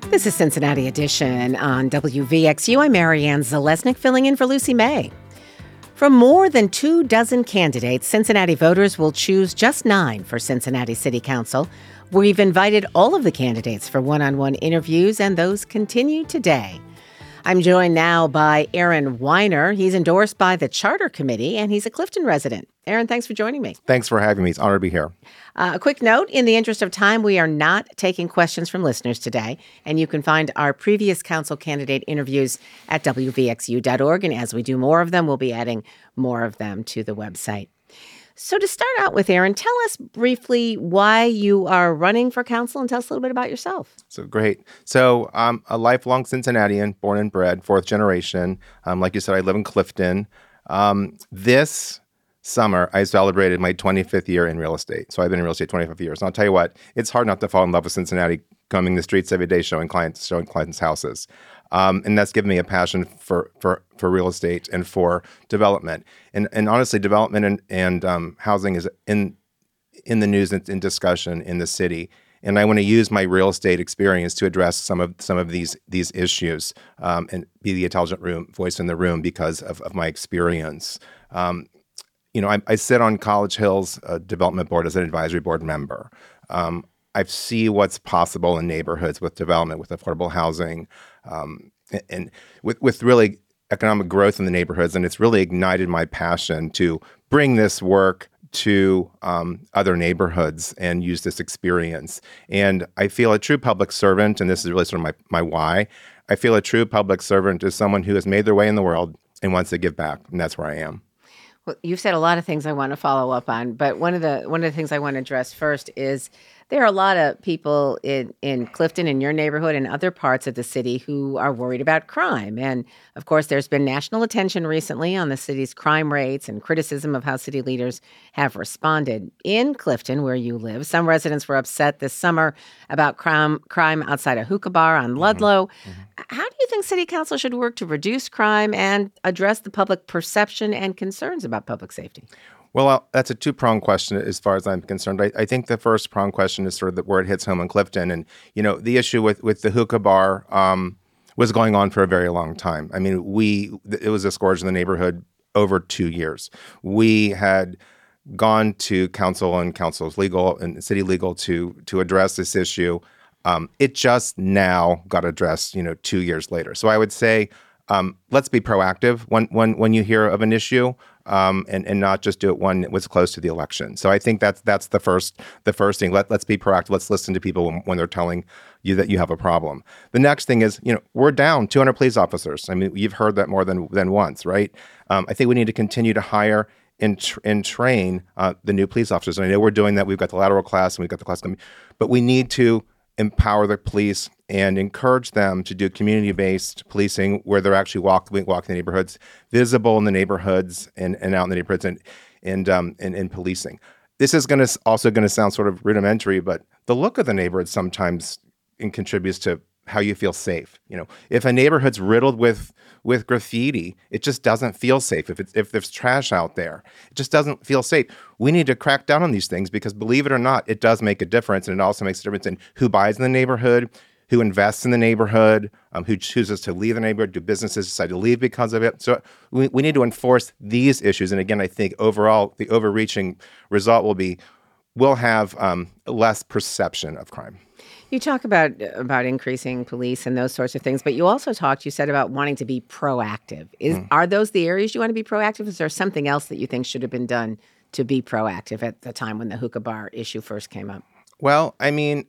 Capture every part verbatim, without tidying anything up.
This is Cincinnati Edition on W V X U. I'm Marianne Zalesnik filling in for Lucy May. From more than two dozen candidates, Cincinnati voters will choose just nine for Cincinnati City Council. We've invited all of the candidates for one-on-one interviews, and those continue today. I'm joined now by Aaron Weiner. He's endorsed by the Charter Committee, and he's a Clifton resident. Aaron, thanks for joining me. Thanks for having me. It's an honor to be here. Uh, a quick note, in the interest of time, we are not taking questions from listeners today, and you can find our previous council candidate interviews at W V X U dot org, and as we do more of them, we'll be adding more of them to the website. So to start out with, Aaron, tell us briefly why you are running for council and tell us a little bit about yourself. So great. So I'm a lifelong Cincinnatian, born and bred, fourth generation. Um, like you said, I live in Clifton. Um, this summer, I celebrated my twenty-fifth year in real estate. So I've been in real estate twenty-five years. And I'll tell you what, it's hard not to fall in love with Cincinnati, coming the streets every day, showing clients, showing clients' houses. Um, and that's given me a passion for, for, for real estate and for development. And and honestly, development and, and um, housing is in in the news and in discussion in the city. And I want to use my real estate experience to address some of some of these these issues um, and be the intelligent room voice in the room because of, of my experience. Um, you know, I, I sit on College Hill's uh, development board as an advisory board member. Um, I see what's possible in neighborhoods with development, with affordable housing, um, and, and with, with really economic growth in the neighborhoods. And it's really ignited my passion to bring this work to um, other neighborhoods and use this experience. And I feel a true public servant, and this is really sort of my, my why, I feel a true public servant is someone who has made their way in the world and wants to give back. And that's where I am. Well, you've said a lot of things I want to follow up on, but one of the one of the things I want to address first is there are a lot of people in, in Clifton, in your neighborhood, and other parts of the city who are worried about crime. And, of course, there's been national attention recently on the city's crime rates and criticism of how city leaders have responded. In Clifton, where you live, some residents were upset this summer about crime, crime outside a hookah bar on Ludlow. Mm-hmm. Mm-hmm. How do you think city council should work to reduce crime and address the public perception and concerns about public safety? Well, that's a two-pronged question as far as I'm concerned. I, I think the first pronged question is sort of the, where it hits home in Clifton. And, you know, the issue with, with the hookah bar um, was going on for a very long time. I mean, we it was a scourge in the neighborhood over two years. We had gone to council and council's legal and city legal to to address this issue. Um, it just now got addressed, you know, two years later. So I would say, um, let's be proactive when when when you hear of an issue. Um, and, and not just do it when it was close to the election. So I think that's that's the first the first thing. Let, let's be proactive. Let's listen to people when, when they're telling you that you have a problem. The next thing is, you know, we're down two hundred police officers. I mean, you've heard that more than than once, right? Um, I think we need to continue to hire and, tr- and train uh, the new police officers. And I know we're doing that. We've got the lateral class and we've got the class coming. But we need to empower the police and encourage them to do community-based policing where they're actually walking walk the neighborhoods, visible in the neighborhoods and, and out in the neighborhoods and and um and, and policing. This is going to also going to sound sort of rudimentary, but the look of the neighborhood sometimes in contributes to how you feel safe. You know, if a neighborhood's riddled with with graffiti, it just doesn't feel safe. If it's if there's trash out there, it just doesn't feel safe. We need to crack down on these things because, believe it or not, it does make a difference, and it also makes a difference in who buys in the neighborhood, who invests in the neighborhood, um, who chooses to leave the neighborhood, do businesses decide to leave because of it. So we, we need to enforce these issues. And again, I think overall, the overreaching result will be we'll have um, less perception of crime. You talk about about increasing police and those sorts of things, but you also talked, you said about wanting to be proactive. Is mm. Are those the areas you want to be proactive? Is there something else that you think should have been done to be proactive at the time when the hookah bar issue first came up? Well, I mean,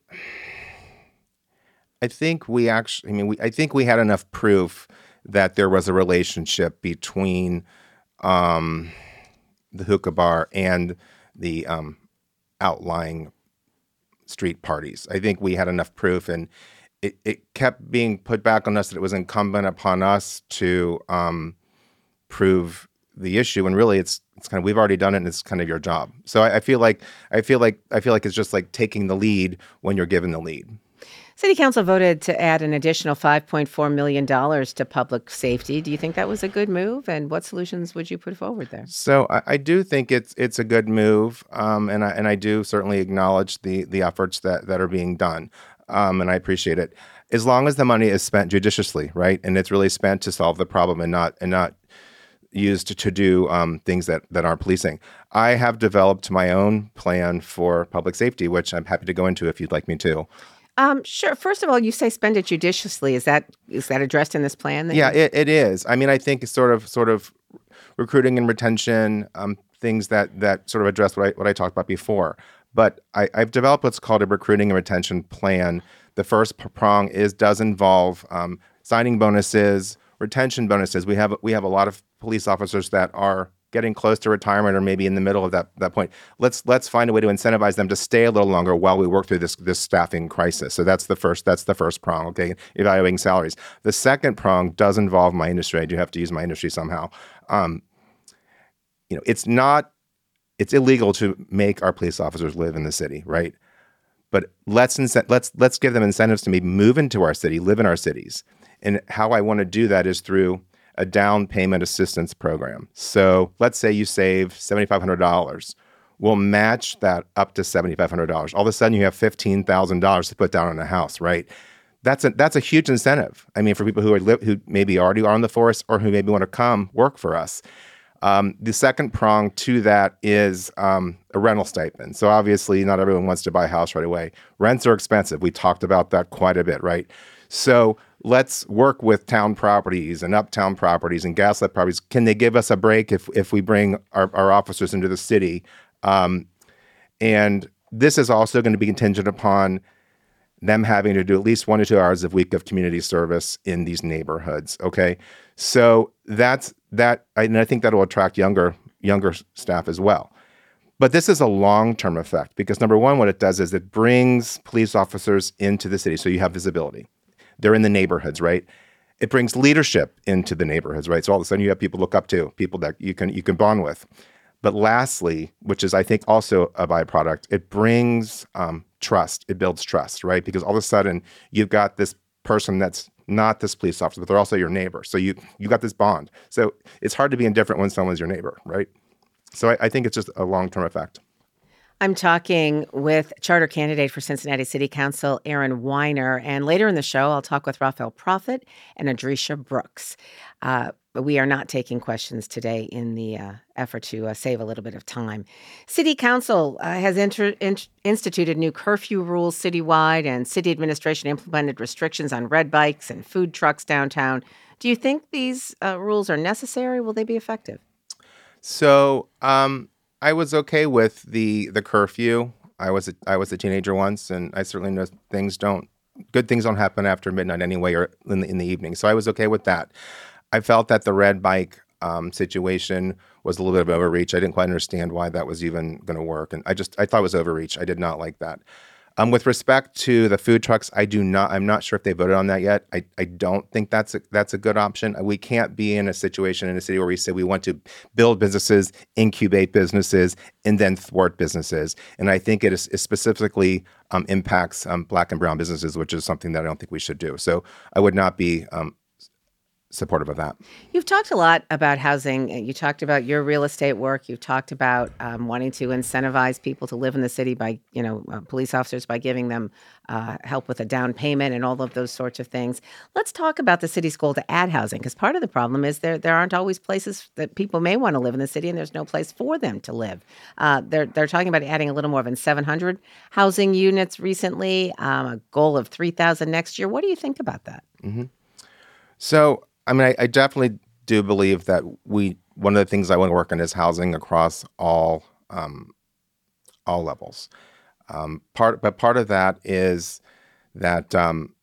I think we actually, I mean, we, I think we had enough proof that there was a relationship between um, the hookah bar and the um, outlying street parties. I think we had enough proof, and it, it kept being put back on us that it was incumbent upon us to um, prove the issue. And really, it's it's kind of we've already done it, and it's kind of your job. So I, I feel like I feel like I feel like it's just like taking the lead when you're given the lead. City Council voted to add an additional five point four million dollars to public safety. Do you think that was a good move? And what solutions would you put forward there? So I, I do think it's it's a good move, um, and I and I do certainly acknowledge the the efforts that, that are being done, um, and I appreciate it. as long as the money is spent judiciously, right, and it's really spent to solve the problem and not and not used to, to do um, things that, that aren't policing. I have developed my own plan for public safety, which I'm happy to go into if you'd like me to. Um, sure. First of all, you say spend it judiciously. Is that is that addressed in this plan? That Yeah, you- it, it is. I mean, I think it's sort of sort of recruiting and retention, um, things that that sort of address what I what I talked about before. But I, I've developed what's called a recruiting and retention plan. The first p- prong is does involve um, signing bonuses, retention bonuses. We have we have a lot of police officers that are getting close to retirement or maybe in the middle of that that point. Let's let's find a way to incentivize them to stay a little longer while we work through this this staffing crisis. So that's the first that's the first prong. Okay, evaluating salaries. The second prong does involve my industry. I do have to use my industry somehow. Um, you know, it's not it's illegal to make our police officers live in the city, right? But let's incent, let's let's give them incentives to maybe move into our city, live in our cities. And how I want to do that is through a down payment assistance program. So let's say you save seven thousand five hundred dollars. We'll match that up to seven thousand five hundred dollars. All of a sudden, you have fifteen thousand dollars to put down on a house, right? That's a that's a huge incentive. I mean, for people who are li- who maybe already are in the force or who maybe want to come work for us. Um, the second prong to that is um, a rental stipend. So obviously, not everyone wants to buy a house right away. Rents are expensive. We talked about that quite a bit, right? So let's work with town properties and uptown properties and gaslit properties. Can they give us a break if if we bring our, our officers into the city? Um, and this is also going to be contingent upon them having to do at least one to two hours a week of community service in these neighborhoods. Okay, so that's that, and I think that will attract younger younger staff as well. But this is a long-term effect because number one, what it does is it brings police officers into the city, so you have visibility. They're in the neighborhoods, right? It brings leadership into the neighborhoods, right? So all of a sudden you have people to look up to, people that you can you can bond with. But lastly, which is I think also a byproduct, it brings um, trust. It builds trust, right? Because all of a sudden you've got this person that's not this police officer, but they're also your neighbor. So you you got this bond. So it's hard to be indifferent when someone's your neighbor, right? So I, I think it's just a long-term effect. I'm talking with charter candidate for Cincinnati City Council, Aaron Weiner. And later in the show, I'll talk with Raphael Prophet and Adrisha Brooks. Uh, but we are not taking questions today in the uh, effort to uh, save a little bit of time. City Council uh, has inter- in- instituted new curfew rules citywide, and city administration implemented restrictions on red bikes and food trucks downtown. Do you think these uh, rules are necessary? Will they be effective? So um, I was okay with the the curfew. I was a, I was a teenager once, and I certainly know things don't good things don't happen after midnight anyway, or in the in the evening. So I was okay with that. I felt that the red bike um, situation was a little bit of overreach. I didn't quite understand why that was even going to work, and I just I thought it was overreach. I did not like that. Um, with respect to the food trucks, I do not. I'm not sure if they voted on that yet. I, I don't think that's a, that's a good option. We can't be in a situation in a city where we say we want to build businesses, incubate businesses, and then thwart businesses. And I think it, is, it specifically um, impacts um, Black and brown businesses, which is something that I don't think we should do. So I would not be um, supportive of that. You've talked a lot about housing. You talked about your real estate work. You've talked about um, wanting to incentivize people to live in the city by, you know, uh, police officers by giving them uh, help with a down payment and all of those sorts of things. Let's talk about the city's goal to add housing, because part of the problem is there there aren't always places that people may want to live in the city, and there's no place for them to live. Uh, they're they're talking about adding a little more than seven hundred housing units recently, um, a goal of three thousand next year. What do you think about that? Mm-hmm. So. I mean, I, I definitely do believe that we. One of the things I want to work on is housing across all um, all levels. Um, part, but part of that is that um,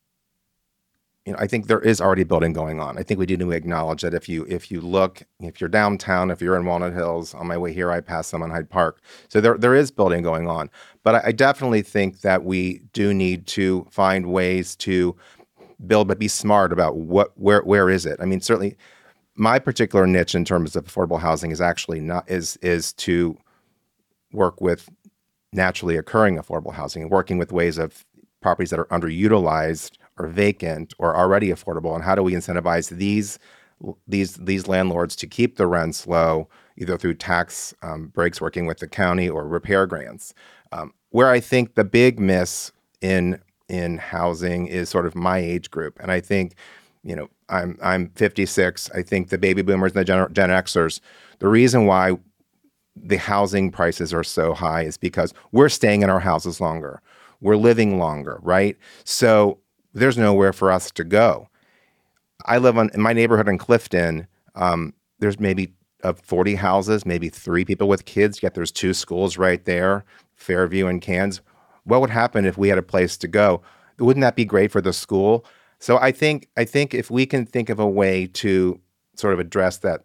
you know I think there is already building going on. I think we do need to acknowledge that if you if you look, if you're downtown, if you're in Walnut Hills, on my way here, I pass some on Hyde Park. So there there is building going on. But I, I definitely think that we do need to find ways to build, but be smart about what, where, where is it? I mean, certainly, my particular niche in terms of affordable housing is actually not is is to work with naturally occurring affordable housing and working with ways of properties that are underutilized or vacant or already affordable, and how do we incentivize these these these landlords to keep the rents low, either through tax um, breaks, working with the county, or repair grants. Um, where I think the big miss in in housing is sort of my age group. And I think, you know, I'm I'm fifty-six. I think the baby boomers and the Gen, Gen Xers, the reason why the housing prices are so high is because we're staying in our houses longer. We're living longer, right? So there's nowhere for us to go. I live on, in my neighborhood in Clifton. Um, there's maybe of forty houses, maybe three people with kids, yet there's two schools right there, Fairview and Cairns. What would happen if we had a place to go? Wouldn't that be great for the school? So I think I think if we can think of a way to sort of address that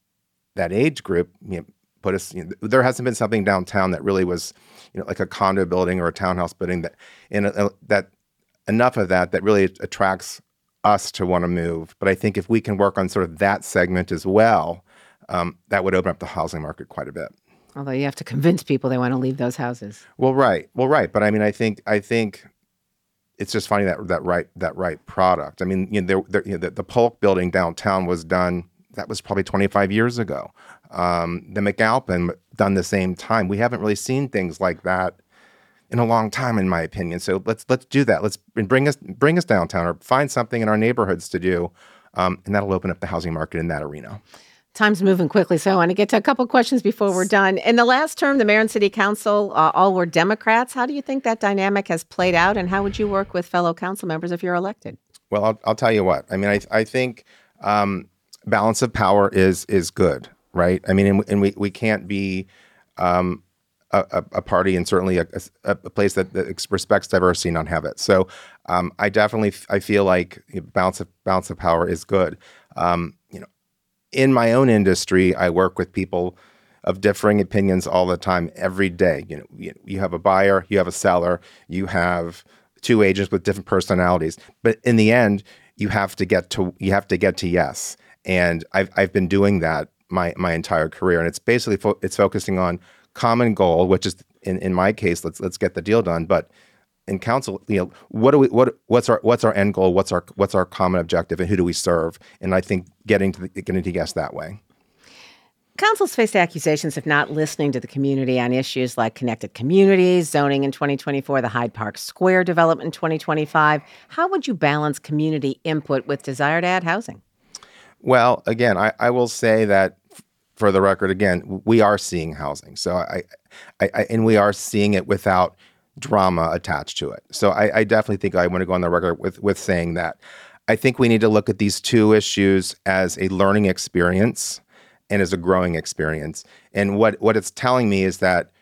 that age group, you know, put us. You know, there hasn't been something downtown that really was, you know, like a condo building or a townhouse building that in a, a, that enough of that that really attracts us to want to move. But I think if we can work on sort of that segment as well, um, that would open up the housing market quite a bit. Although you have to convince people they want to leave those houses. Well, right. Well, right. But I mean, I think I think it's just finding that that right that right product. I mean, you know, there, there, you know, the, the Polk building downtown was done. That was probably twenty-five years ago. Um, the McAlpin done the same time. We haven't really seen things like that in a long time, in my opinion. So let's let's do that. Let's bring us bring us downtown, or find something in our neighborhoods to do, um, and that'll open up the housing market in that arena. Time's moving quickly, so I want to get to a couple questions before we're done. In the last term, the mayor and city council uh, all were Democrats. How do you think that dynamic has played out, and how would you work with fellow council members if you're elected? Well, I'll, I'll tell you what. I mean, I I think um, balance of power is is good, right? I mean, and, and we we can't be um, a, a party, and certainly a, a, a place that, that respects diversity and not have it. So um, I definitely I feel like balance of balance of power is good. Um, you know. In my own industry, I work with people of differing opinions all the time, every day. You know, you, you have a buyer, you have a seller, you have two agents with different personalities. But in the end, you have to get to you have to get to yes. And I've I've been doing that my my entire career, and it's basically fo- it's focusing on common goal, which is in, in my case, let's let's get the deal done. But in council, you know, what do we what what's our what's our end goal? What's our what's our common objective, and who do we serve? And I think getting to the, getting to yes that way. Council's faced accusations of not listening to the community on issues like connected communities, zoning in twenty twenty-four, the Hyde Park Square development in twenty twenty-five. How would you balance community input with desire to add housing? Well, again, I, I will say that for the record, again, we are seeing housing. So I, I, I and we are seeing it without drama attached to it. So I, I definitely think I want to go on the record with, with saying that. I think we need to look at these two issues as a learning experience and as a growing experience. And what, what it's telling me is that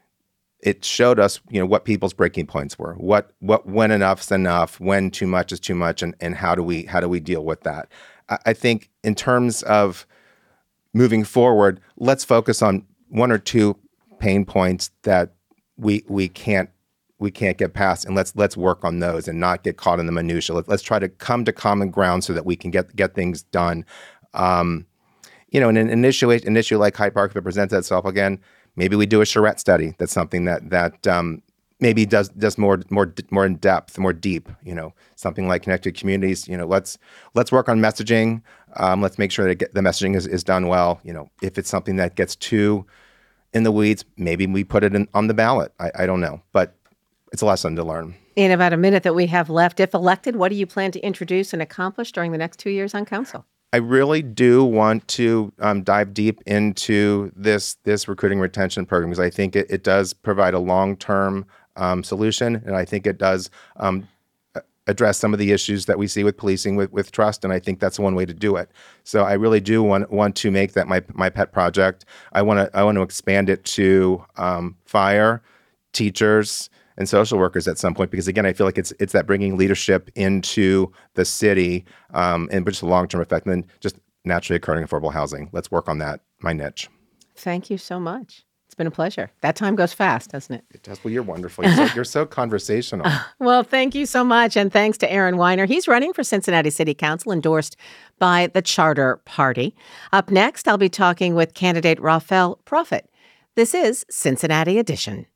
it showed us, you know, what people's breaking points were, what what when enough's enough, when too much is too much, and, and how do we how do we deal with that? I, I think in terms of moving forward, let's focus on one or two pain points that we we can't we can't get past, and let's let's work on those and not get caught in the minutia. Let, let's try to come to common ground so that we can get get things done. Um, you know, and an issue an issue like Hyde Park, if it presents itself again, maybe we do a charrette study. That's something that that um, maybe does does more more more in depth, more deep. You know, something like connected communities. You know, let's let's work on messaging. Um, let's make sure that get, the messaging is, is done well. You know, if it's something that gets too in the weeds, maybe we put it in, on the ballot. I, I don't know, but it's a lesson to learn. In about a minute that we have left, if elected, what do you plan to introduce and accomplish during the next two years on council? I really do want to um, dive deep into this this recruiting retention program, because I think it, it does provide a long-term um, solution, and I think it does um, address some of the issues that we see with policing with, with trust, and I think that's one way to do it. So I really do want want to make that my my pet project. I want to I want to expand it to um, fire, teachers, and social workers at some point, because again, I feel like it's it's that bringing leadership into the city, um, and just a long-term effect, and then just naturally occurring affordable housing. Let's work on that, my niche. Thank you so much. It's been a pleasure. That time goes fast, doesn't it? It does. Well, you're wonderful. You're so, you're so conversational. Well, thank you so much, and thanks to Aaron Weiner. He's running for Cincinnati City Council, endorsed by the Charter Party. Up next, I'll be talking with candidate Rafael Prophet. This is Cincinnati Edition.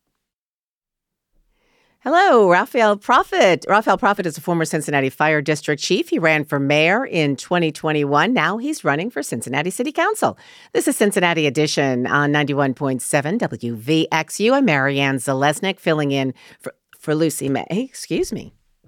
Hello, Rafael Prophet. Rafael Prophet is a former Cincinnati Fire District Chief. He ran for mayor in twenty twenty-one. Now he's running for Cincinnati City Council. This is Cincinnati Edition on ninety-one point seven W V X U. I'm Marianne Zalesnik, filling in for, for Lucy May. Excuse me.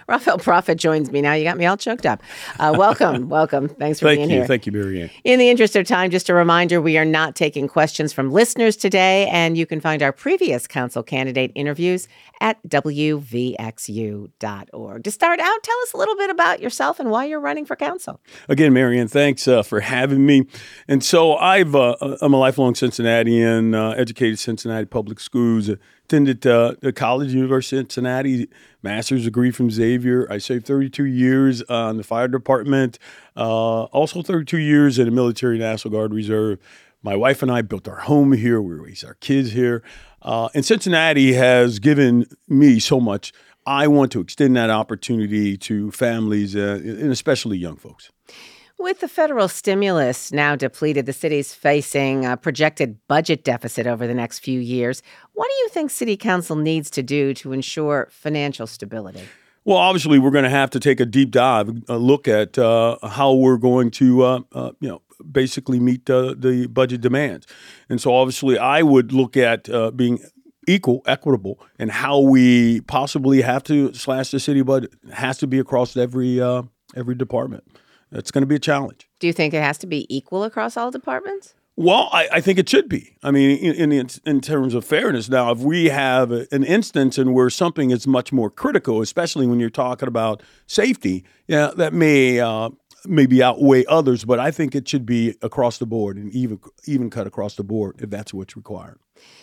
Raphael Prophet joins me now. You got me all choked up. Uh, welcome, welcome. Thanks for Thank being you. here. Thank you, Mary Ann. In the interest of time, just a reminder, we are not taking questions from listeners today, and you can find our previous council candidate interviews at w v x u dot org. To start out, tell us a little bit about yourself and why you're running for council. Again, Mary Ann, thanks uh, for having me. And so I've, uh, I'm a lifelong Cincinnatian, uh, educated Cincinnati public schools, attended uh, the College, University of Cincinnati, master's degree from Xavier. I served thirty-two years uh, in the fire department, uh, also thirty-two years in the military National Guard Reserve. My wife and I built our home here. We raised our kids here. Uh, and Cincinnati has given me so much. I want to extend that opportunity to families, uh, and especially young folks. With the federal stimulus now depleted, the city's facing a projected budget deficit over the next few years. What do you think City Council needs to do to ensure financial stability? Well, obviously, we're going to have to take a deep dive, a look at uh, how we're going to, uh, uh, you know, basically meet uh, the budget demands. And so, obviously, I would look at uh, being equal, equitable, and how we possibly have to slash the city budget. It has to be across every uh, every department. It's going to be a challenge. Do you think it has to be equal across all departments? Well, I, I think it should be. I mean, in, in in terms of fairness. Now, if we have an instance in where something is much more critical, especially when you're talking about safety, yeah, that may uh, maybe outweigh others. But I think it should be across the board and even even cut across the board if that's what's required.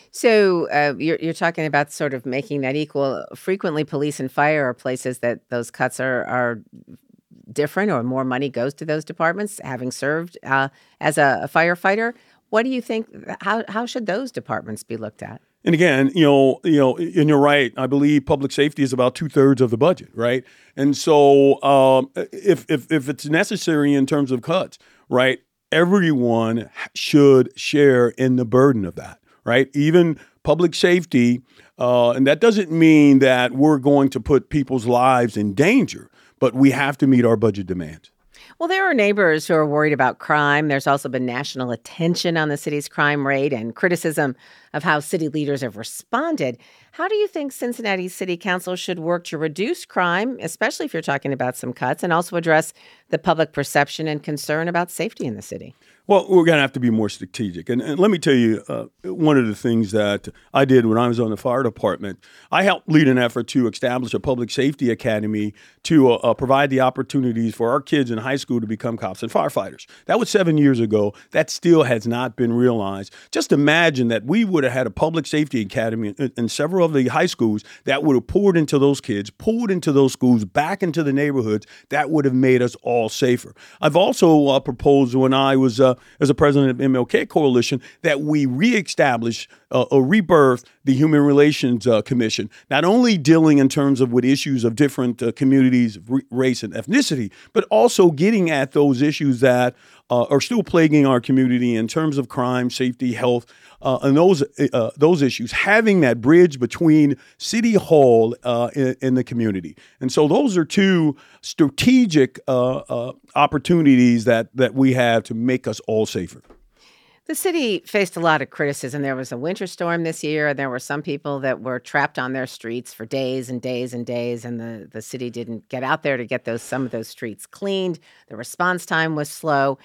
So uh, you're you're talking about sort of making that equal. Frequently, police and fire are places that those cuts are are. different, or more money goes to those departments, having served uh, as a, a firefighter. What do you think, how how should those departments be looked at? And again, you know, you know, and you're right. I believe public safety is about two thirds of the budget, right? And so, um, if if if it's necessary in terms of cuts, right, everyone should share in the burden of that, right? Even public safety, uh, and that doesn't mean that we're going to put people's lives in danger, but we have to meet our budget demands. Well, there are neighbors who are worried about crime. There's also been national attention on the city's crime rate and criticism of how city leaders have responded. How do you think Cincinnati City Council should work to reduce crime, especially if you're talking about some cuts, and also address the public perception and concern about safety in the city? Well, we're going to have to be more strategic. And, and let me tell you, uh, one of the things that I did when I was on the fire department, I helped lead an effort to establish a public safety academy to uh, uh, provide the opportunities for our kids in high school to become cops and firefighters. That was seven years ago. That still has not been realized. Just imagine that we would have had a public safety academy in, in several of the high schools that would have poured into those kids, poured into those schools, back into the neighborhoods. That would have made us all safer. I've also uh, proposed when I was uh, as a president of M L K Coalition, that we reestablish uh, or rebirth the Human Relations uh, Commission, not only dealing in terms of with issues of different uh, communities, r- race and ethnicity, but also getting at those issues that uh, are still plaguing our community in terms of crime, safety, health, uh, and those uh, those issues, having that bridge between City Hall uh, and, and the community. And so those are two strategic uh, uh, opportunities that, that we have to make us all safer. The city faced a lot of criticism. There was a winter storm this year, and there were some people that were trapped on their streets for days and days and days, and the, the city didn't get out there to get those some of those streets cleaned. The response time was slow.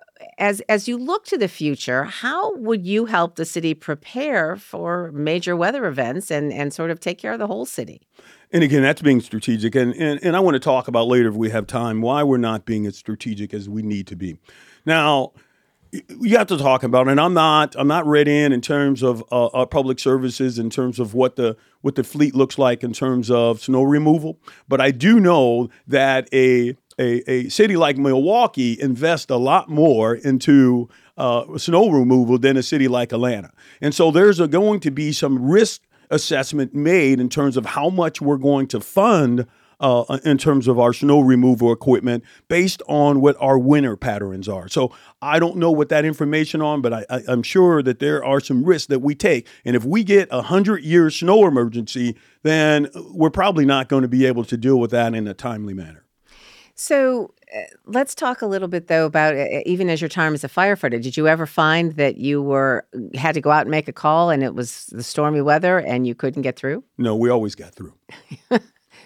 As as you look to the future, how would you help the city prepare for major weather events and, and sort of take care of the whole city? And again, that's being strategic. And, and, and I want to talk about later, if we have time, why we're not being as strategic as we need to be. Now, you have to talk about, and I'm not, I'm not read in in terms of uh, our public services, in terms of what the what the fleet looks like in terms of snow removal. But I do know that a a, a city like Milwaukee invests a lot more into uh, snow removal than a city like Atlanta. And so there's a, going to be some risk assessment made in terms of how much we're going to fund Uh, in terms of our snow removal equipment based on what our winter patterns are. So I don't know what that information on, but I, I, I'm sure that there are some risks that we take. And if we get a hundred-year snow emergency, then we're probably not going to be able to deal with that in a timely manner. So uh, let's talk a little bit, though, about uh, even as your time as a firefighter, did you ever find that you were had to go out and make a call and it was the stormy weather and you couldn't get through? No, we always got through.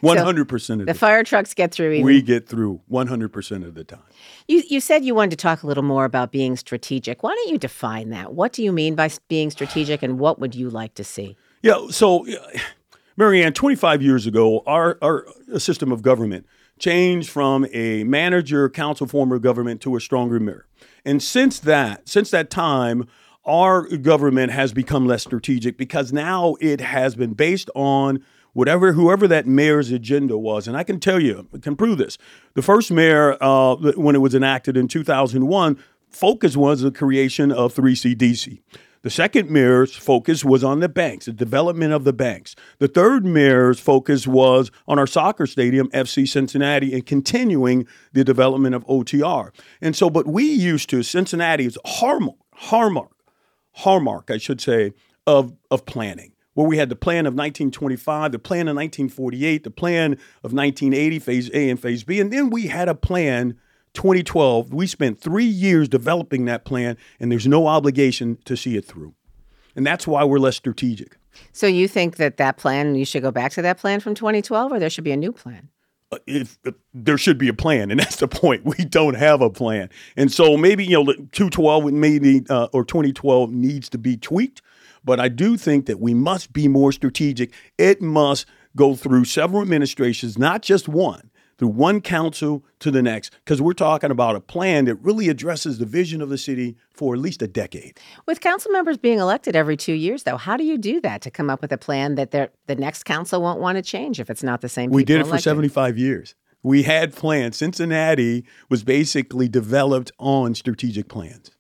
one hundred percent of the the fire trucks get through. time. Even. We get through one hundred percent of the time. You you said you wanted to talk a little more about being strategic. Why don't you define that? What do you mean by s- being strategic, and what would you like to see? Yeah, so, uh, Marianne, twenty-five years ago, our, our system of government changed from a manager council form of government to a stronger mirror. And since that, since that time, our government has become less strategic because now it has been based on whatever, whoever that mayor's agenda was. And I can tell you, I can prove this. The first mayor, uh, when it was enacted in two thousand one, focus was the creation of three C D C. The second mayor's focus was on the banks, the development of the banks. The third mayor's focus was on our soccer stadium, F C Cincinnati, and continuing the development of O T R. And so, but we used to, Cincinnati is a hallmark, hallmark, hallmark, I should say, of, of planning, where we had the plan of nineteen twenty-five, the plan of nineteen forty-eight, the plan of nineteen eighty, Phase A and Phase B, and then we had a plan twenty twelve, we spent three years developing that plan, and there's no obligation to see it through. And that's why we're less strategic. So you think that that plan, you should go back to that plan from twenty twelve, or there should be a new plan? Uh, If, if there should be a plan, and that's the point. We don't have a plan. And so maybe, you know, two twelve maybe, uh, or twenty twelve needs to be tweaked. But I do think that we must be more strategic. It must go through several administrations, not just one. Through one council to the next, because we're talking about a plan that really addresses the vision of the city for at least a decade. With council members being elected every two years, though, how do you do that to come up with a plan that they're- the next council won't want to change if it's not the same people We did it for elected? seventy-five years. We had plans. Cincinnati was basically developed on strategic plans.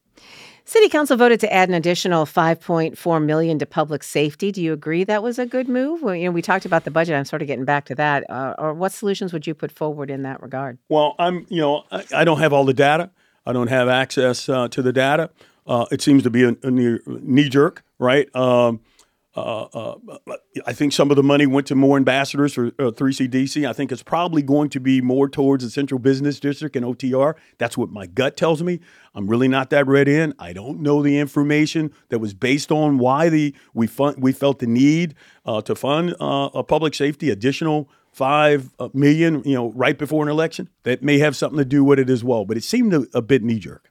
City Council voted to add an additional five point four million dollars to public safety. Do you agree that was a good move? Well, you know, we talked about the budget. I'm sort of getting back to that. Uh, or what solutions would you put forward in that regard? Well, I'm, you know, I, I don't have all the data. I don't have access uh, to the data. Uh, it seems to be a, a knee, knee jerk, right? Um, uh, uh, I think some of the money went to more ambassadors for uh, three C D C. I think it's probably going to be more towards the Central Business District and O T R. That's what my gut tells me. I'm really not that read in. I don't know the information that was based on why the we fund, we felt the need uh, to fund uh, a public safety additional five million, you know, right before an election. That may have something to do with it as well. But it seemed a, a bit knee jerk.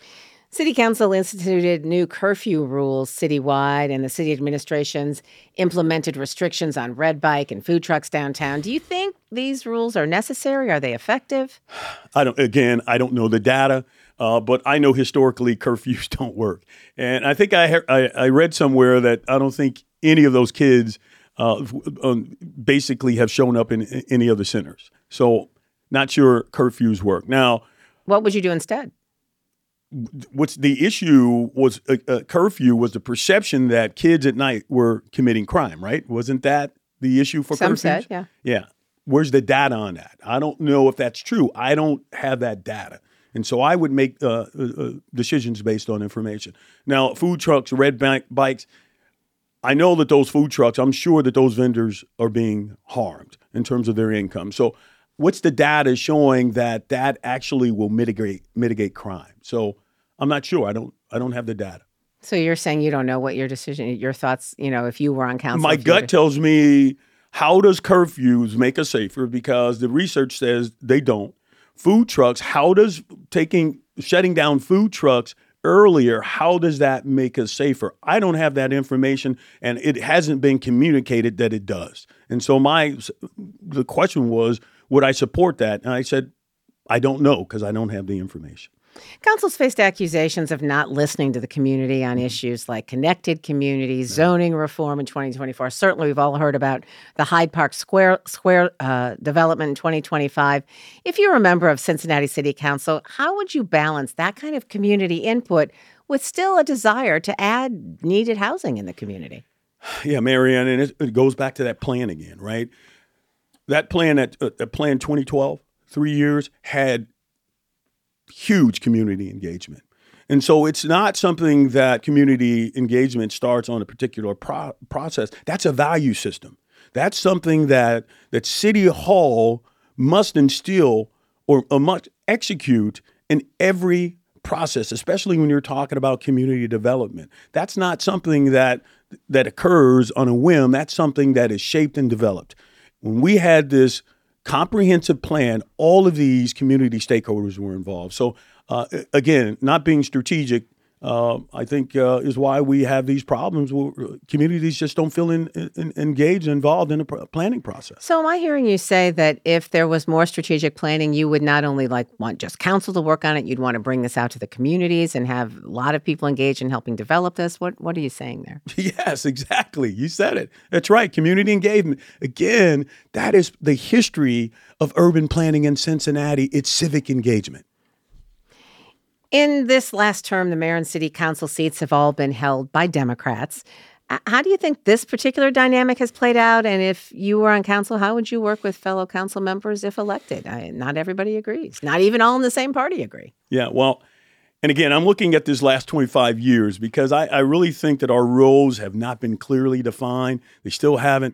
City Council instituted new curfew rules citywide, and the city administrations implemented restrictions on red bike and food trucks downtown. Do you think these rules are necessary? Are they effective? I don't. Again, I don't know the data, uh, but I know historically curfews don't work. And I think I I, I read somewhere that I don't think any of those kids uh, um, basically have shown up in, in any of the centers. So not sure curfews work. Now, what would you do instead? What's the issue was a, a curfew was the perception that kids at night were committing crime, right? Wasn't that the issue for Some curfews? said, yeah. Yeah. Where's the data on that? I don't know if that's true. I don't have that data. And so I would make uh, uh, decisions based on information. Now, food trucks, red bank bikes, I know that those food trucks, I'm sure that those vendors are being harmed in terms of their income. So what's the data showing that that actually will mitigate mitigate crime? So I'm not sure. I don't I don't have the data. So you're saying you don't know what your decision, your thoughts, you know, if you were on council. My if you gut were- tells me, how does curfews make us safer? Because the research says they don't. Food trucks, how does taking shutting down food trucks earlier, how does that make us safer? I don't have that information, and it hasn't been communicated that it does. And so my the question was, would I support that? And I said, I don't know, because I don't have the information. Council's faced accusations of not listening to the community on issues like connected communities, zoning reform in twenty twenty-four. Certainly, we've all heard about the Hyde Park Square Square uh, development in twenty twenty-five. If you're a member of Cincinnati City Council, how would you balance that kind of community input with still a desire to add needed housing in the community? Yeah, Marianne, and it, it goes back to that plan again, right? That plan, at uh, that plan twenty twelve, three years, had huge community engagement. And so it's not something that community engagement starts on a particular pro- process. That's a value system. That's something that that City Hall must instill or, or must execute in every process, especially when you're talking about community development. That's not something that that occurs on a whim. That's something that is shaped and developed. when we had this comprehensive plan, all of these community stakeholders were involved. So uh, again, not being strategic, uh, I think uh, is why we have these problems where communities just don't feel in, in, engaged, involved in a pr- planning process. So am I hearing you say that if there was more strategic planning, you would not only like want just council to work on it, you'd want to bring this out to the communities and have a lot of people engaged in helping develop this? What What are you saying there? Yes, exactly. You said it. That's right. Community engagement. Again, that is the history of urban planning in Cincinnati. It's civic engagement. In this last term, the mayor and city council seats have all been held by Democrats. Uh, How do you think this particular dynamic has played out? And if you were on council, how would you work with fellow council members if elected? I, not everybody agrees. Not even all in the same party agree. Yeah, well, and again, I'm looking at this last twenty-five years because I, I really think that our roles have not been clearly defined. They still haven't.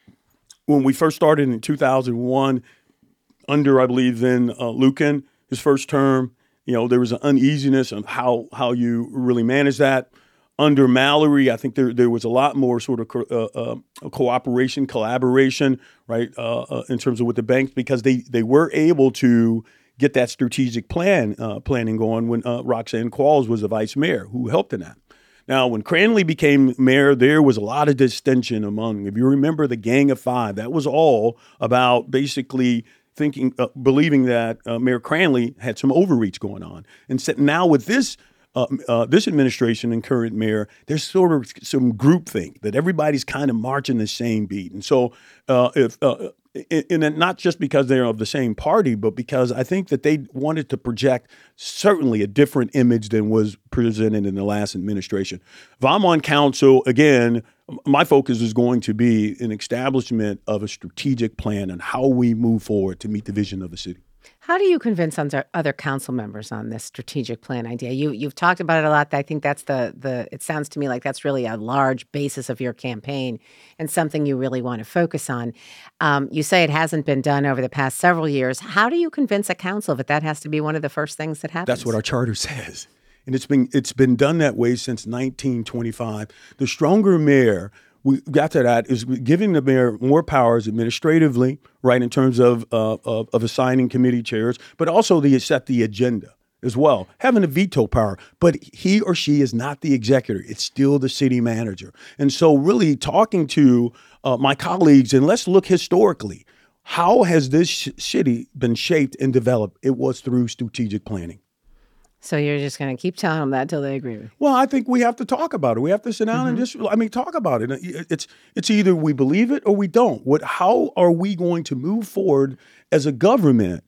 When we first started in two thousand one, under, I believe, then uh, Lucan, his first term, you know, there was an uneasiness of how how you really manage that. Under Mallory, I think there there was a lot more sort of co- uh, uh, cooperation, collaboration, right, uh, uh, in terms of with the banks, because they they were able to get that strategic plan uh, planning going when uh, Roxanne Qualls was the vice mayor, who helped in that. Now, when Cranley became mayor, there was a lot of distension among, if you remember the Gang of Five, that was all about basically thinking, uh, believing that uh, Mayor Cranley had some overreach going on. And so now with this uh, uh, this administration and current mayor, there's sort of some groupthink that everybody's kind of marching the same beat. And so uh, if uh, and and not just because they're of the same party, but because I think that they wanted to project certainly a different image than was presented in the last administration. If I'm on council, again, my focus is going to be an establishment of a strategic plan and how we move forward to meet the vision of the city. How do you convince other other council members on this strategic plan idea? You you've talked about it a lot. I think that's the the. It sounds to me like that's really a large basis of your campaign and something you really want to focus on. Um, you say it hasn't been done over the past several years. How do you convince a council that that has to be one of the first things that happens? That's what our charter says, and it's been it's been done that way since nineteen twenty-five. The stronger mayor. We got to that is giving the mayor more powers administratively, right, in terms of, uh, of of assigning committee chairs, but also to set the agenda as well, having a veto power. But he or she is not the executor. It's still the city manager. And so really talking to uh, my colleagues, and let's look historically, how has this sh- city been shaped and developed? It was through strategic planning. So you're just going to keep telling them that till they agree with you? Well, I think we have to talk about it. We have to sit down mm-hmm. and just, I mean, talk about it. It's it's either we believe it or we don't. What? How are we going to move forward as a government,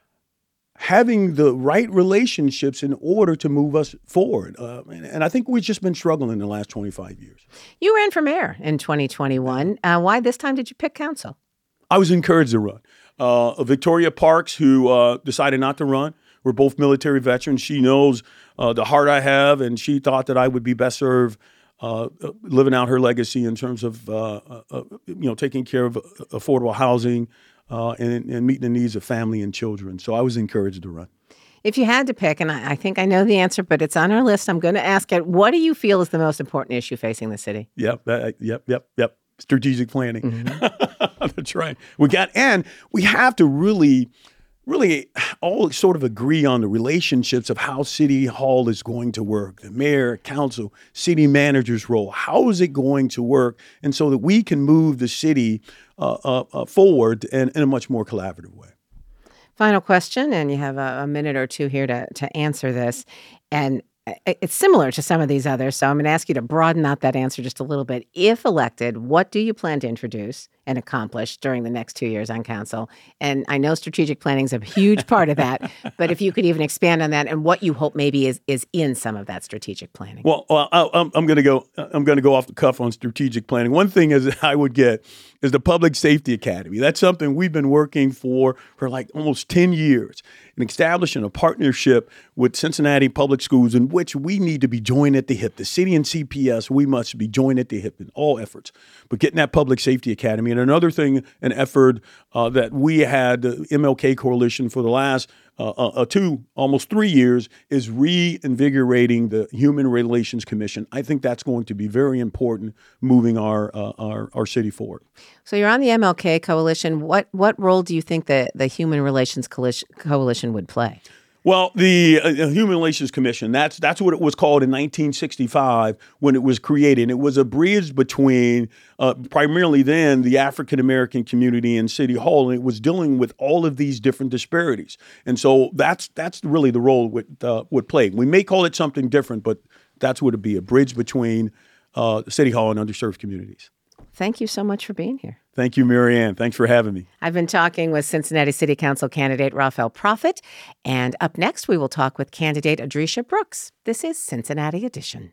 having the right relationships in order to move us forward? Uh, and, and I think we've just been struggling in the last twenty-five years. You ran for mayor in twenty twenty-one. Uh, why this time did you pick council? I was encouraged to run. Uh, Victoria Parks, who uh, decided not to run. We're both military veterans. She knows uh, the heart I have, and she thought that I would be best served uh, living out her legacy in terms of uh, uh, you know taking care of affordable housing uh, and, and meeting the needs of family and children. So I was encouraged to run. If you had to pick, and I, I think I know the answer, but it's on our list, I'm going to ask it. What do you feel is the most important issue facing the city? Yep, that, yep, yep, yep. Strategic planning. Mm-hmm. That's right. We got, and we have to really. really all sort of agree on the relationships of how City Hall is going to work, the mayor, council, city manager's role. How is it going to work? And so that we can move the city uh, uh, uh, forward in, in a much more collaborative way. Final question, and you have a, a minute or two here to, to answer this. And it's similar to some of these others, so I'm going to ask you to broaden out that answer just a little bit. If elected, what do you plan to introduce and accomplish during the next two years on council? And I know strategic planning is a huge part of that, but if you could even expand on that and what you hope maybe is is in some of that strategic planning. Well, well I'm, I'm going to go. I'm going to go off the cuff on strategic planning. One thing is I would get is the Public Safety Academy. That's something we've been working for for like almost ten years. And establishing a partnership with Cincinnati Public Schools in which we need to be joined at the hip. The city and C P S, we must be joined at the hip in all efforts. But getting that Public Safety Academy, And another thing, an effort uh, that we had, the M L K Coalition, for the last uh, uh, two, almost three years, is reinvigorating the Human Relations Commission. I think that's going to be very important moving our uh, our, our city forward. So you're on the M L K Coalition. What what role do you think the, the Human Relations Coalition would play? Well, the uh, Human Relations Commission, that's that's what it was called in nineteen sixty-five when it was created. It was a bridge between uh, primarily then the African-American community and City Hall, and it was dealing with all of these different disparities. And so that's that's really the role it would, uh, would play. We may call it something different, but that's what it'd be, a bridge between uh, City Hall and underserved communities. Thank you so much for being here. Thank you, Mary Ann. Thanks for having me. I've been talking with Cincinnati City Council candidate Rafael Prophet, and up next we will talk with candidate Adrisha Brooks. This is Cincinnati Edition.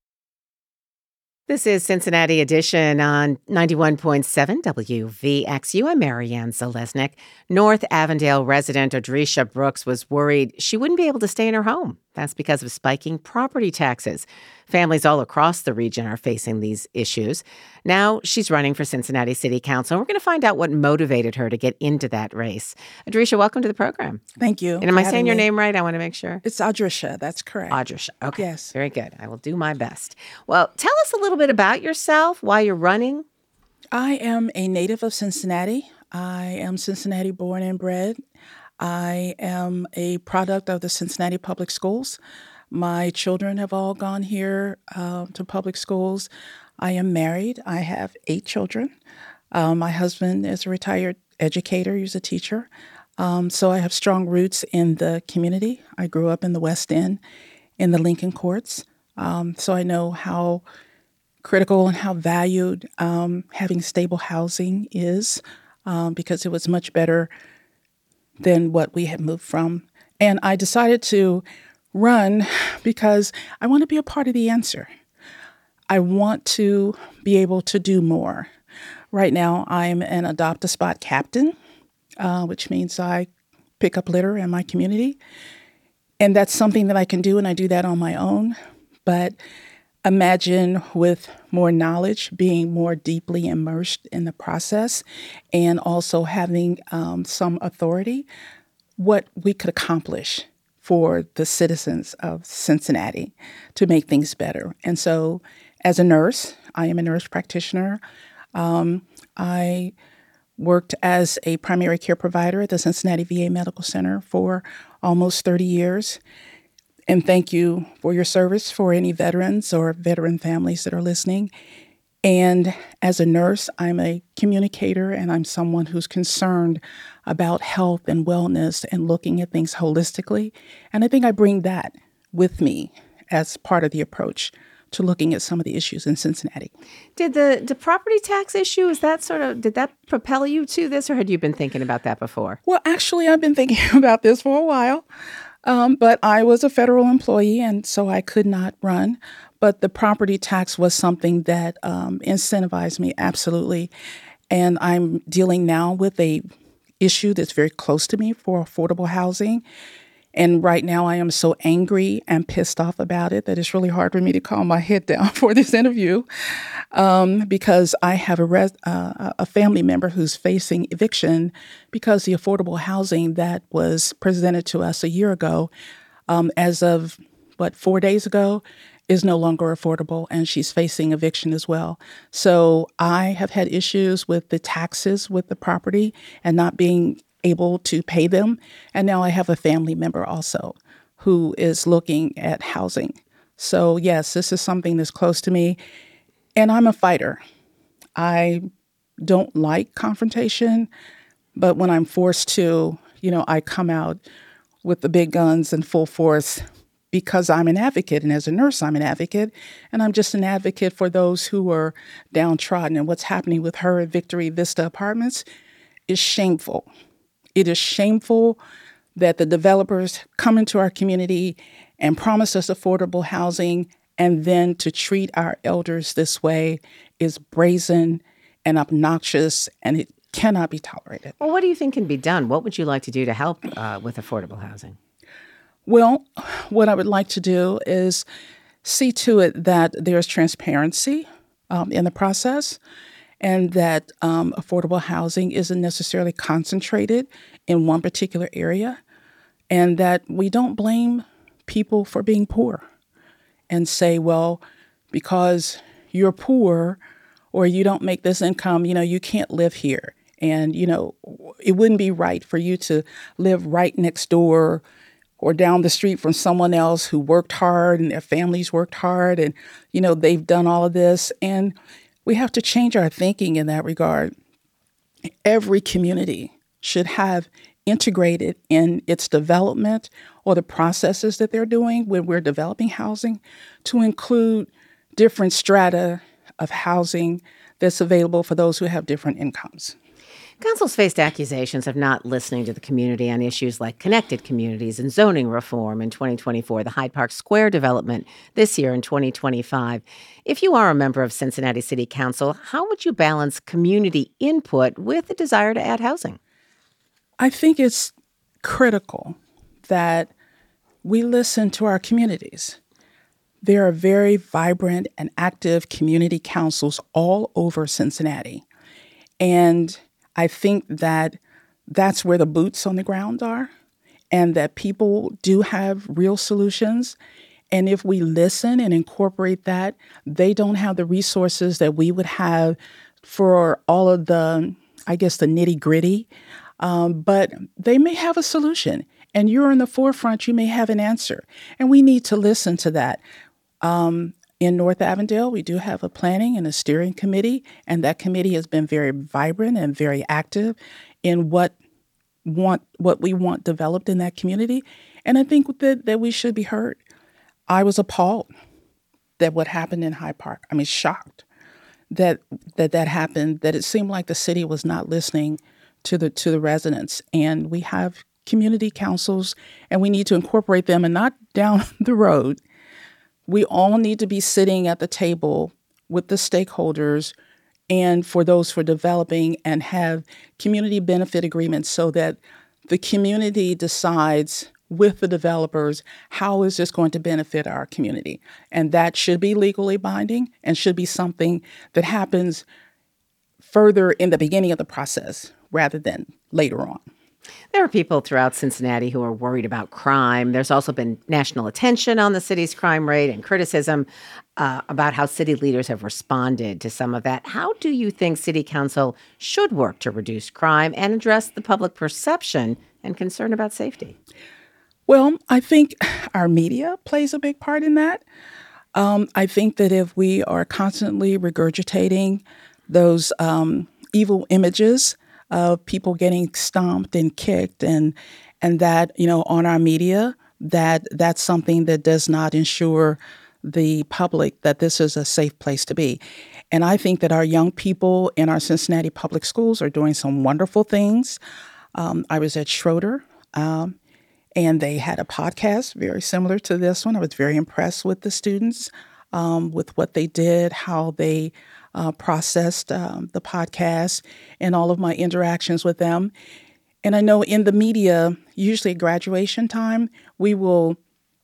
This is Cincinnati Edition on ninety-one point seven W V X U. I'm Marianne Zalesnik. North Avondale resident Adrisha Brooks was worried she wouldn't be able to stay in her home. That's because of spiking property taxes. Families all across the region are facing these issues. Now she's running for Cincinnati City Council. We're going to find out what motivated her to get into that race. Adrisha, welcome to the program. Thank you. And am I for saying your having me. name right? I want to make sure. It's Adrisha. That's correct. Adrisha. Okay. Yes. Very good. I will do my best. Well, tell us a little bit about yourself, why you're running. I am a native of Cincinnati. I am Cincinnati born and bred. I am a product of the Cincinnati Public Schools. My children have all gone here uh, to public schools. I am married. I have eight children. Um, my husband is a retired educator. He's a teacher. Um, so I have strong roots in the community. I grew up in the West End, in the Lincoln Courts. Um, so I know how critical and how valued um, having stable housing is, um, because it was much better than what we had moved from. And I decided to run because I want to be a part of the answer. I want to be able to do more. Right now, I'm an Adopt-a-Spot captain, uh, which means I pick up litter in my community. And that's something that I can do, and I do that on my own. But imagine with more knowledge, being more deeply immersed in the process, and also having um, some authority, what we could accomplish for the citizens of Cincinnati to make things better. And so as a nurse, I am a nurse practitioner. Um, I worked as a primary care provider at the Cincinnati V A Medical Center for almost thirty years. And thank you for your service for any veterans or veteran families that are listening. And as a nurse, I'm a communicator, and I'm someone who's concerned about health and wellness and looking at things holistically. And I think I bring that with me as part of the approach to looking at some of the issues in Cincinnati. Did the, the property tax issue, is that sort of, did that propel you to this, or had you been thinking about that before? Well, actually, I've been thinking about this for a while. Um, but I was a federal employee, and so I could not run. But the property tax was something that um, incentivized me, absolutely. And I'm dealing now with a issue that's very close to me for affordable housing. And right now I am so angry and pissed off about it that it's really hard for me to calm my head down for this interview, um, because I have a, res- uh, a family member who's facing eviction because the affordable housing that was presented to us a year ago, um, as of, what, four days ago, is no longer affordable, and she's facing eviction as well. So I have had issues with the taxes with the property and not being able to pay them. And now I have a family member also who is looking at housing. So yes, this is something that's close to me. And I'm a fighter. I don't like confrontation, but when I'm forced to, you know, I come out with the big guns and full force because I'm an advocate. And as a nurse, I'm an advocate. And I'm just an advocate for those who are downtrodden. And what's happening with her at Victory Vista Apartments is shameful. It is shameful that the developers come into our community and promise us affordable housing, and then to treat our elders this way is brazen and obnoxious, and it cannot be tolerated. Well, what do you think can be done? What would you like to do to help uh, with affordable housing? Well, what I would like to do is see to it that there's transparency um, in the process, and that um, affordable housing isn't necessarily concentrated in one particular area, and that we don't blame people for being poor and say, well, because you're poor or you don't make this income, you know, you can't live here. And, you know, it wouldn't be right for you to live right next door or down the street from someone else who worked hard and their families worked hard and, you know, they've done all of this. And we have to change our thinking in that regard. Every community should have integrated in its development or the processes that they're doing when we're developing housing to include different strata of housing that's available for those who have different incomes. Council's faced accusations of not listening to the community on issues like connected communities and zoning reform in twenty twenty-four, the Hyde Park Square development this year in twenty twenty-five. If you are a member of Cincinnati City Council, how would you balance community input with the desire to add housing? I think it's critical that we listen to our communities. There are very vibrant and active community councils all over Cincinnati. And I think that that's where the boots on the ground are, and that people do have real solutions. And if we listen and incorporate that, they don't have the resources that we would have for all of the, I guess, the nitty gritty. Um, but they may have a solution, and you're in the forefront. You may have an answer, and we need to listen to that. Um, In North Avondale, we do have a planning and a steering committee, and that committee has been very vibrant and very active in what want what we want developed in that community. And I think that, that we should be heard. I was appalled that what happened in Hyde Park. I mean, shocked that that that happened, that it seemed like the city was not listening to the to the residents. And we have community councils, and we need to incorporate them, and not down the road. We all need to be sitting at the table with the stakeholders and for those for developing, and have community benefit agreements so that the community decides with the developers, how is this going to benefit our community? And that should be legally binding and should be something that happens further in the beginning of the process rather than later on. There are people throughout Cincinnati who are worried about crime. There's also been national attention on the city's crime rate and criticism uh, about how city leaders have responded to some of that. How do you think City Council should work to reduce crime and address the public perception and concern about safety? Well, I think our media plays a big part in that. Um, I think that if we are constantly regurgitating those um, evil images of people getting stomped and kicked, and and that, you know, on our media, that that's something that does not ensure the public that this is a safe place to be. And I think that our young people in our Cincinnati public schools are doing some wonderful things. Um, I was at Schroeder, um, and they had a podcast very similar to this one. I was very impressed with the students, um, with what they did, how they Uh, processed um, the podcast, and all of my interactions with them. And I know in the media, usually at graduation time, we will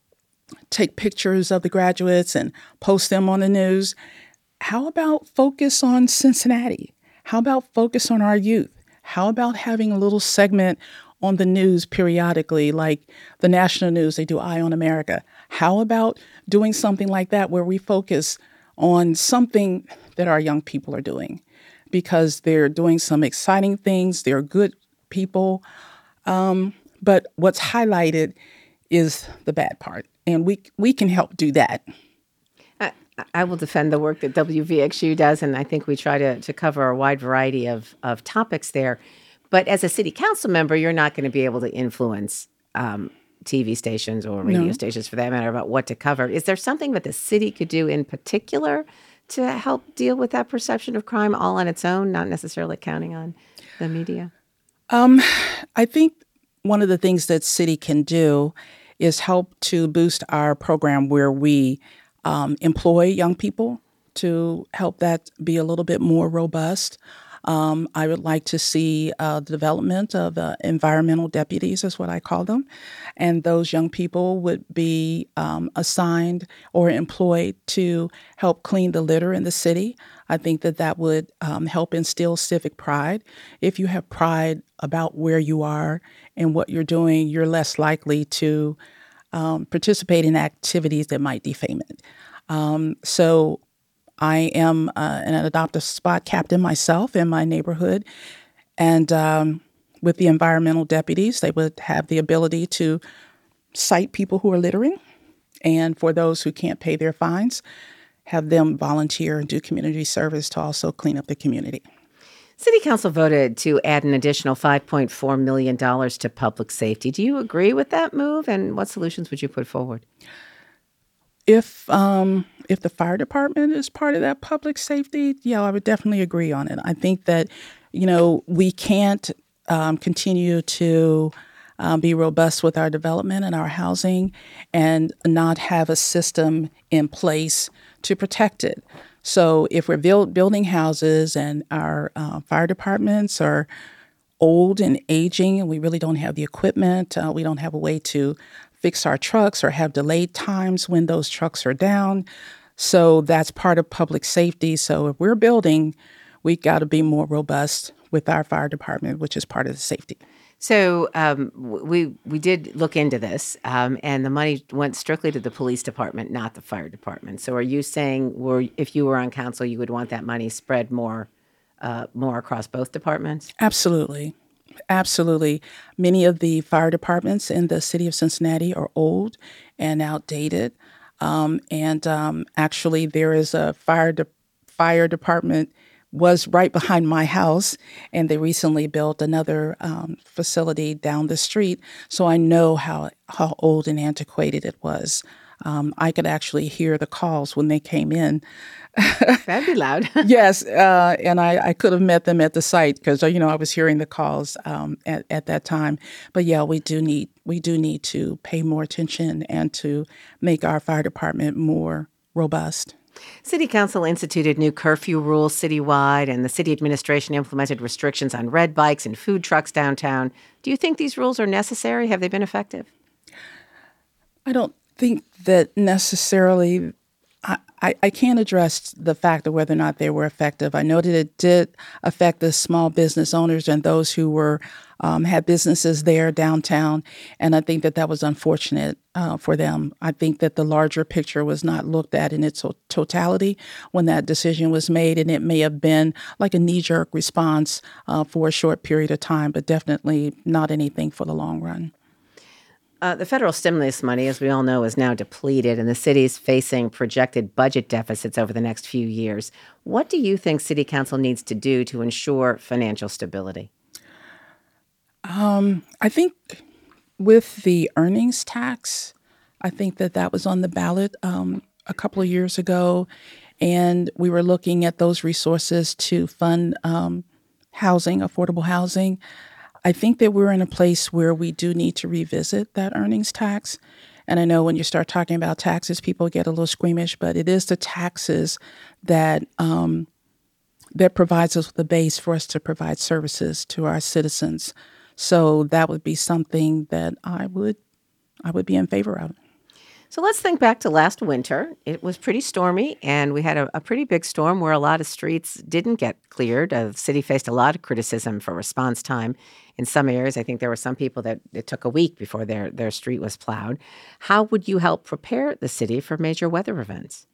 take pictures of the graduates and post them on the news. How about focus on Cincinnati? How about focus on our youth? How about having a little segment on the news periodically, like the national news, they do Eye on America? How about doing something like that where we focus on something that our young people are doing, because they're doing some exciting things. They're good people. Um, but what's highlighted is the bad part. And we we can help do that. I, I will defend the work that W V X U does, and I think we try to, to cover a wide variety of, of topics there. But as a city council member, you're not going to be able to influence um, T V stations or radio no. stations, for that matter, about what to cover. Is there something that the city could do in particular to help deal with that perception of crime all on its own, not necessarily counting on the media? Um, I think one of the things that city can do is help to boost our program where we um, employ young people to help that be a little bit more robust. Um, I would like to see uh, the development of uh, environmental deputies, is what I call them. And those young people would be um, assigned or employed to help clean the litter in the city. I think that that would um, help instill civic pride. If you have pride about where you are and what you're doing, you're less likely to um, participate in activities that might defame it. Um, so I am uh, an adoptive spot captain myself in my neighborhood. And um, with the environmental deputies, they would have the ability to cite people who are littering. And for those who can't pay their fines, have them volunteer and do community service to also clean up the community. City Council voted to add an additional five point four million dollars to public safety. Do you agree with that move, and what solutions would you put forward? If um, if the fire department is part of that public safety, yeah, I would definitely agree on it. I think that, you know, we can't um, continue to um, be robust with our development and our housing and not have a system in place to protect it. So if we're build, building houses and our uh, fire departments are old and aging and we really don't have the equipment, uh, we don't have a way to fix our trucks or have delayed times when those trucks are down. So that's part of public safety. So if we're building, we got to be more robust with our fire department, which is part of the safety. So um, we we did look into this, um, and the money went strictly to the police department, not the fire department. So are you saying, were if you were on council, you would want that money spread more, uh, more across both departments? Absolutely. Absolutely. Many of the fire departments in the city of Cincinnati are old and outdated. Um, and um, actually, there is a fire de- fire department was right behind my house, and they recently built another um, facility down the street. So I know how how old and antiquated it was. Um, I could actually hear the calls when they came in. That'd be loud. Yes, uh, and I, I could have met them at the site because you know I was hearing the calls um, at at that time. But yeah, we do need we do need to pay more attention and to make our fire department more robust. City Council instituted new curfew rules citywide, and the city administration implemented restrictions on red bikes and food trucks downtown. Do you think these rules are necessary? Have they been effective? I don't think that necessarily. I, I, I can't address the fact of whether or not they were effective. I know that it did affect the small business owners and those who were um, had businesses there downtown, and I think that that was unfortunate uh, for them. I think that the larger picture was not looked at in its totality when that decision was made, and it may have been like a knee-jerk response uh, for a short period of time, but definitely not anything for the long run. Uh, the federal stimulus money, as we all know, is now depleted, and the city's facing projected budget deficits over the next few years. What do you think City Council needs to do to ensure financial stability? Um, I think with the earnings tax, I think that that was on the ballot um, a couple of years ago, and we were looking at those resources to fund um, housing, affordable housing. I think that we're in a place where we do need to revisit that earnings tax. And I know when you start talking about taxes, people get a little squeamish, but it is the taxes that um, that provides us with a base for us to provide services to our citizens. So that would be something that I would I would be in favor of. So let's think back to last winter. It was pretty stormy, and we had a, a pretty big storm where a lot of streets didn't get cleared. Uh, the city faced a lot of criticism for response time. In some areas, I think there were some people that it took a week before their, their street was plowed. How would you help prepare the city for major weather events?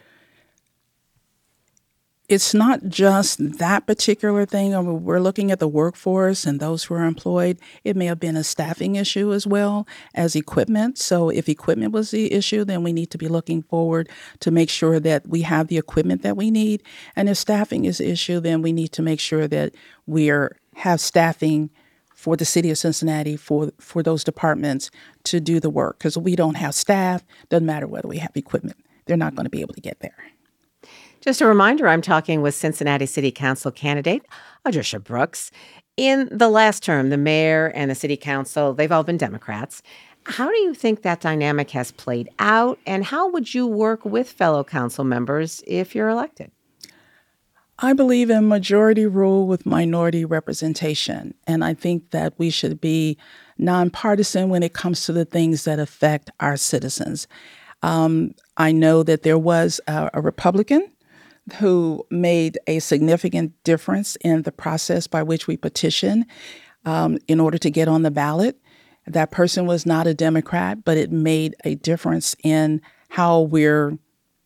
It's not just that particular thing. I mean, we're looking at the workforce and those who are employed. It may have been a staffing issue as well as equipment. So if equipment was the issue, then we need to be looking forward to make sure that we have the equipment that we need. And if staffing is the issue, then we need to make sure that we are have staffing for the city of Cincinnati, for for those departments to do the work. Because we don't have staff, doesn't matter whether we have equipment. They're not going to be able to get there. Just a reminder, I'm talking with Cincinnati City Council candidate Adrisha Brooks. In the last term, the mayor and the city council, they've all been Democrats. How do you think that dynamic has played out, and how would you work with fellow council members if you're elected? I believe in majority rule with minority representation, and I think that we should be nonpartisan when it comes to the things that affect our citizens. Um, I know that there was a, a Republican who made a significant difference in the process by which we petition um, in order to get on the ballot. That person was not a Democrat, but it made a difference in how we're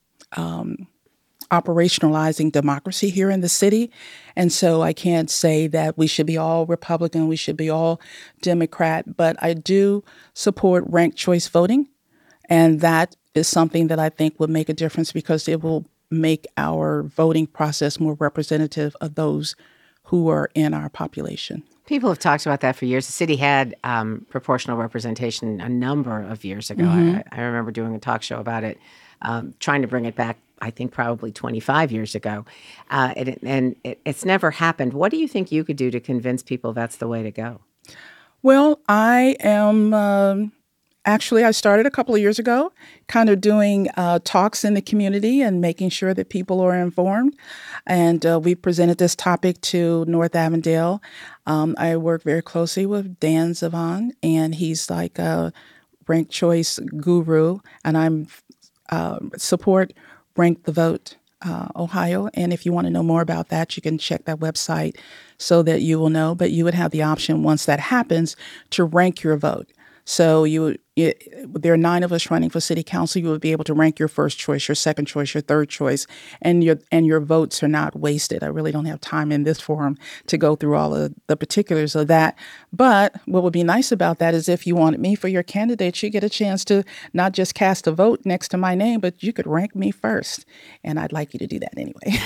um, operationalizing democracy here in the city. And so I can't say that we should be all Republican, we should be all Democrat, but I do support ranked choice voting. And that is something that I think would make a difference because it will make our voting process more representative of those who are in our population. People have talked about that for years. The city had um, proportional representation a number of years ago. Mm-hmm. I, I remember doing a talk show about it, um, trying to bring it back, I think probably twenty-five years ago. Uh, it, and it, it's never happened. What do you think you could do to convince people that's the way to go? Well, I am... Um, Actually, I started a couple of years ago, kind of doing uh, talks in the community and making sure that people are informed. And uh, we presented this topic to North Avondale. Um, I work very closely with Dan Zavon, and he's like a ranked choice guru. And I'm uh, support Rank the Vote uh, Ohio. And if you want to know more about that, you can check that website so that you will know. But you would have the option once that happens to rank your vote. So you, it, there are nine of us running for city council. You would be able to rank your first choice, your second choice, your third choice, and your and your votes are not wasted. I really don't have time in this forum to go through all of the particulars of that. But what would be nice about that is if you wanted me for your candidate, you get a chance to not just cast a vote next to my name, but you could rank me first. And I'd like you to do that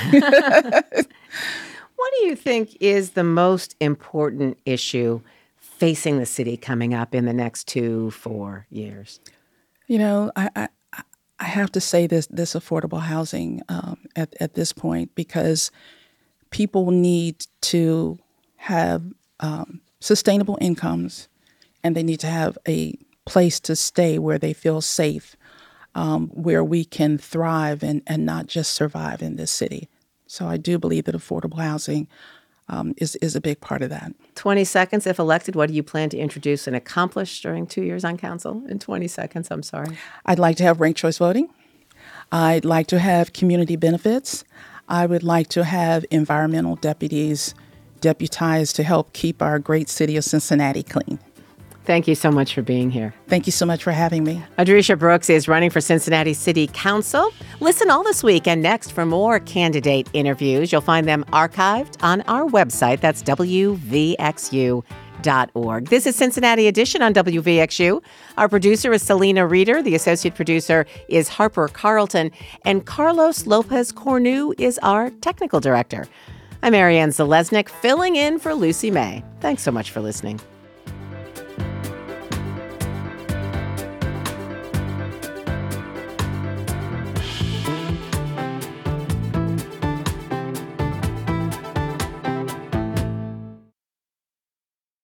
anyway. What do you think is the most important issue facing the city coming up in the next two, four years? You know, I I, I have to say this this affordable housing um, at at this point because people need to have um, sustainable incomes, and they need to have a place to stay where they feel safe, um, where we can thrive and and not just survive in this city. So I do believe that affordable housing Um, is, is a big part of that. twenty seconds, if elected, what do you plan to introduce and accomplish during two years on council? In twenty seconds, I'm sorry. I'd like to have ranked choice voting. I'd like to have community benefits. I would like to have environmental deputies deputized to help keep our great city of Cincinnati clean. Thank you so much for being here. Thank you so much for having me. Adrisha Brooks is running for Cincinnati City Council. Listen all this week and next for more candidate interviews. You'll find them archived on our website. That's W V X U dot org. This is Cincinnati Edition on W V X U. Our producer is Selena Reeder. The associate producer is Harper Carlton. And Carlos Lopez Cornu is our technical director. I'm Ariane Zalesnik, filling in for Lucy May. Thanks so much for listening.